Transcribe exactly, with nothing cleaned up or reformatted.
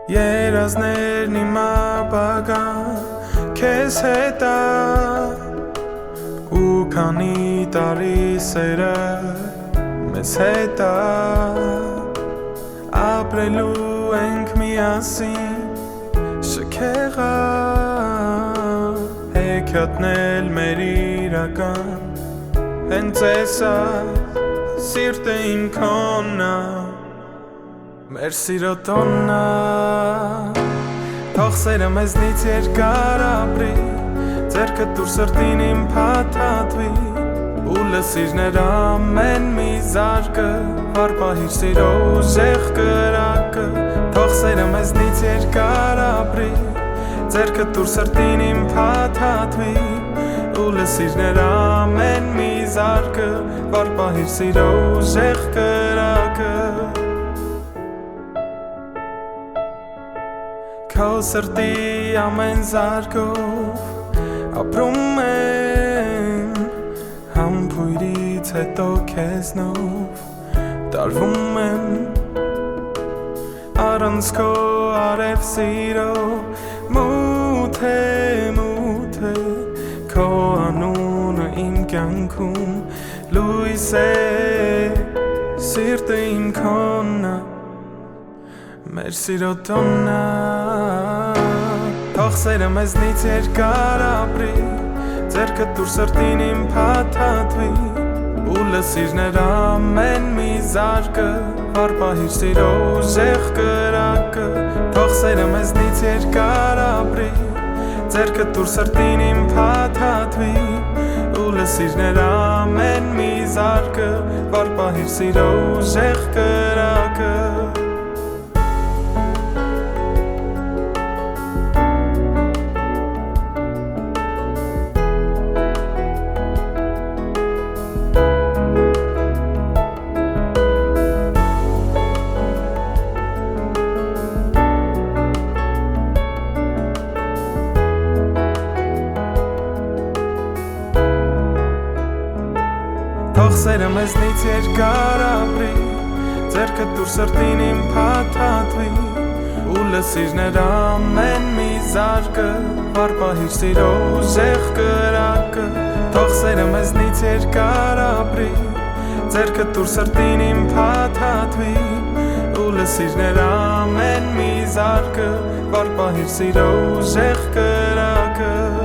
Երազներն իմ ապագան քեզ հետ է ու քանի տարի սերը մեզ հետ է ապրելու ենք միասին շքեղա հեքիաթնել մեր իրական հենց էսա սիրտը իմ քոննա մեր սիրո տոննա թող սերը մեզնից երկար ապրի ձեռքդ դուր սրտին իմ փաթաթվի ու լսիր նրա ամեն մի զարկը վարպահիր սիրո ուժեղ կրակը թող սերը մեզնից երկար ապրի ձեռքդ դուր սրտին իմ փաթաթվի ու լսիր նրա ամեն մի զարկը վարպահիր սիրո ուժեղ կրակը Քո սրտի ամեն զարկով ապրում եմ համբույրից հետո քեզնով տարվում եմ առանց քո արև սիրո մութ է մութ է քո անունը իմ կյանքում լույս է սիրտը իմ քոննա մեր սիրո տոննա թող սերը մեզնից երկար ապրի ձեռքդ դուր սրտին իմ փաթաթվի ու լսիր նրա ամեն մի զարկը վարպահիր սիրո ուժեղ կրակը թող սերը մեզնից երկար ապրի ձեռքդ դուր սրտին իմ փաթաթվի ու լսիր նրա ամեն մի զարկը վարպահիր սիրո ուժեղ կրակը Թող սերը մեզնից երկար ապրի ձեռքդ դուր սրտին իմ փաթաթվի ու լսիր նրա ամեն մի զարկը վարպահիր սիրո ուժեղ կրակը թող սերը մեզնից երկար ապրի ձեռքդ դուր սրտին իմ փաթաթվի ու լսիր նրա ամեն մի զարկը վարպահիր սիրո ուժեղ կրակը